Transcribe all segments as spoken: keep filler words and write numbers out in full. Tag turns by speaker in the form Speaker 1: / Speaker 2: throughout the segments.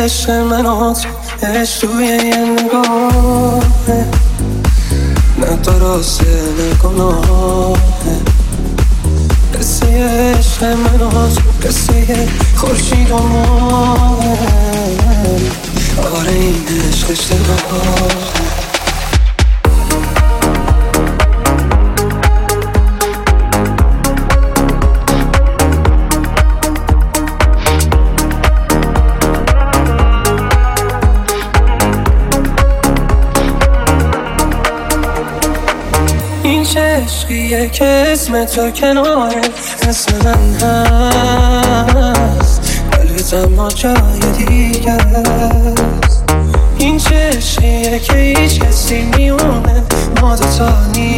Speaker 1: عشق من و تو عشق توی یه نگاهه، نه درسته نه گناهه. قصه عشق من و تو قصه خورشید و ماهه. آره این عشق اشتباهه. این چه عشقیه که اسم تو کناره اسم من هست، قلبت اما جای دیگه است. این چه عشقیه که هیچ کسی میونه ما دوتا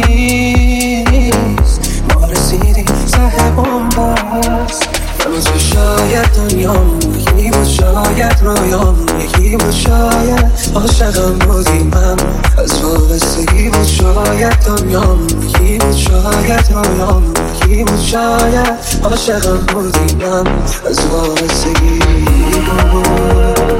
Speaker 1: نیست، ما رسیدیم ته بومبست. من و تو شاید دنیامون یکی بود، شاید رویامون یکی بود، شاید عاشقم بودی من از وابستگی بود. شاید دنیامون یکی بود، شاید رویامون یکی بود، شاید عاشقم بودی من از وابستگی بود.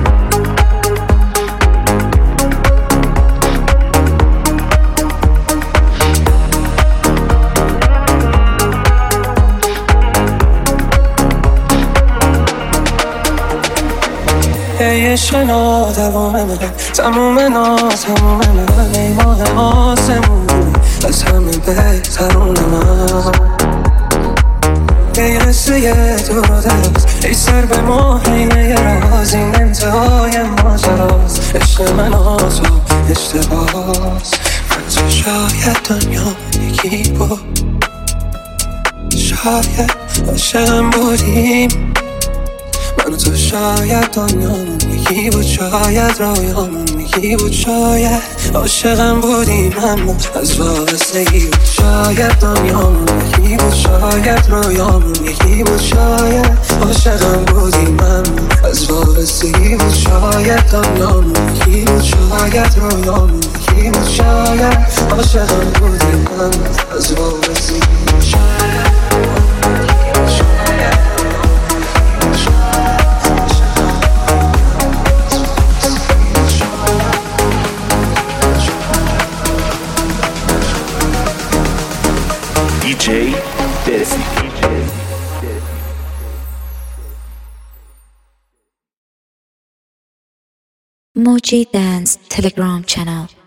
Speaker 1: ای عشق نادوام من، تموم ناز تموم من، ای ماه آسمون از همه بهترون من. ای قصه دور و دراز، ای سر به ماهینه راز، این انتهای ماجراست. عشق من و تو اشتباهست. من تو شاید دنیا یکی بود، شاید عاشقم بودیم. من و تو شاید دنیامون یکی بود، شاید رویامون یکی بود، شاید عاشقم بودیم اما از وابستگی بود. شاید دنیامون یکی بود، شاید رویامون یکی بود، شاید عاشقم بودیم اما از وابستگی بود. شاید دنیامون یکی بود، شاید رویامون یکی بود، شاید عاشقم بودیم اما از وابستگی بود. شاید
Speaker 2: دی جی برسی.
Speaker 3: Moji Dance Telegram channel.